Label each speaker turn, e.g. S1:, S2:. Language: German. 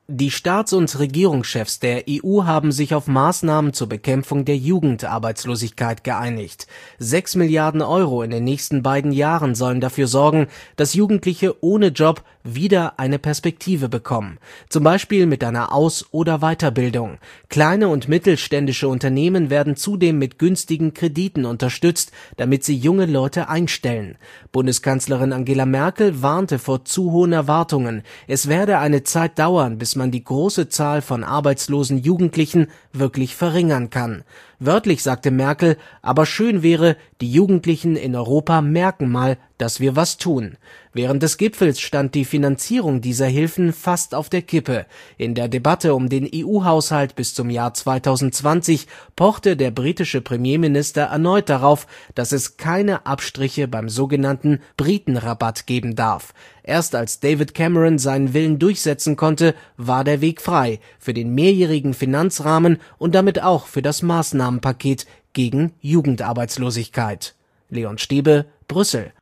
S1: Die Staats- und Regierungschefs der EU haben sich auf Maßnahmen zur Bekämpfung der Jugendarbeitslosigkeit geeinigt. 6 Milliarden Euro in den nächsten beiden Jahren sollen dafür sorgen, dass Jugendliche ohne Job wieder eine Perspektive bekommen. Zum Beispiel mit einer Aus- oder Weiterbildung. Kleine und mittelständische Unternehmen werden zudem mit günstigen Krediten unterstützt, damit sie junge Leute einstellen. Bundeskanzlerin Angela Merkel warnte vor zu hohen Erwartungen. Es werde eine Zeit dauern, bis man die große Zahl von arbeitslosen Jugendlichen wirklich verringern kann. Wörtlich sagte Merkel, aber schön wäre, die Jugendlichen in Europa merken mal, dass wir was tun. Während des Gipfels stand die Finanzierung dieser Hilfen fast auf der Kippe. In der Debatte um den EU-Haushalt bis zum Jahr 2020 pochte der britische Premierminister erneut darauf, dass es keine Abstriche beim sogenannten Britenrabatt geben darf. Erst als David Cameron seinen Willen durchsetzen konnte, war der Weg frei für den mehrjährigen Finanzrahmen und damit auch für das Maßnahmenpaket gegen Jugendarbeitslosigkeit. Leon Stäbe, Brüssel.